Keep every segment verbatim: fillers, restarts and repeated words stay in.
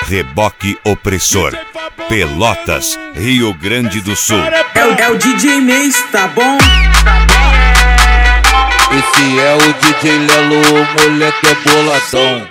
Reboque Opressor, Pelotas, Rio Grande do Sul. É o, é o D J Mês, tá bom? Esse é o D J Lelo, o moleque é boladão.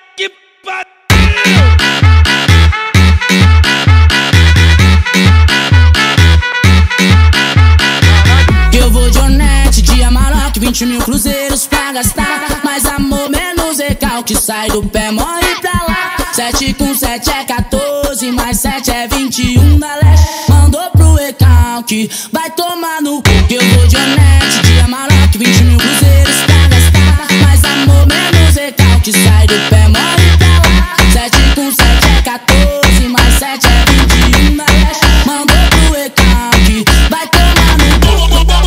Eu vou de Onete, de Amarok, vinte mil cruzeiros pra gastar. Mais amor, menos recalque, sai do pé, morre pra lá. Sete com sete é quatorze, mais sete é vinte e um da leste. Mandou pro recalque, vai tomar no cu. Eu vou de Onete, de Amarok, vinte mil cruzeiros pra gastar. Mais amor, menos recalque, sai do pé, morre pra lá. Sete com sete é quatorze, mais sete é vinte e um da leste. Mandou pro recalque, vai tomar no cu.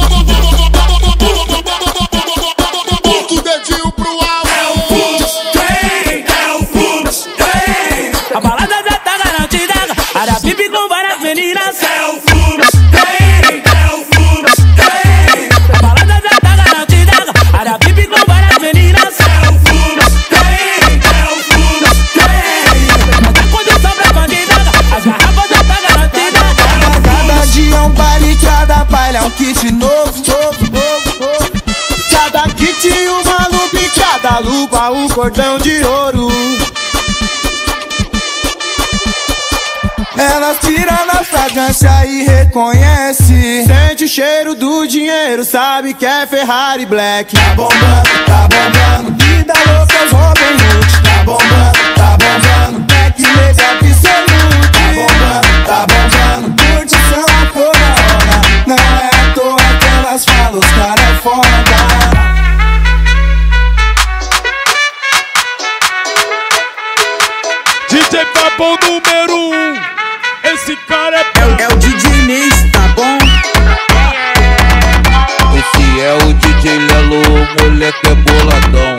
Bota o dedinho pro alto. É o Fluxo, tem, é o Fluxo, tem. A balada já tá garantida, a pipi com várias meninas. É o Fluxo, tem, é o Fluxo, tem. A balada já tá garantida, a pipi com várias meninas. É o Fluxo, tem, é o Fluxo, tem. Não tem condição pra bandida, as garrafas já tá garantidas. Cada dia é um baile, cada baile é um kit novo, novo, novo, novo. Cada kit uma lupa e cada lupa um cordão de ouro. Elas tiram na fragrância e reconhece. Sente o cheiro do dinheiro, sabe que é Ferrari Black. Tá bombando, tá bombando, vida louca, Robin Hood. Tá bombando, tá bombando, Black Mega Absolute. Tá bombando, tá bombando, curtição a toda hora. Não é à toa que elas falam, os cara é foda. D J Fabão número um. Esse cara é É o, é o D J Mês, tá bom? Esse é o D J Lelo, o moleque é boladão.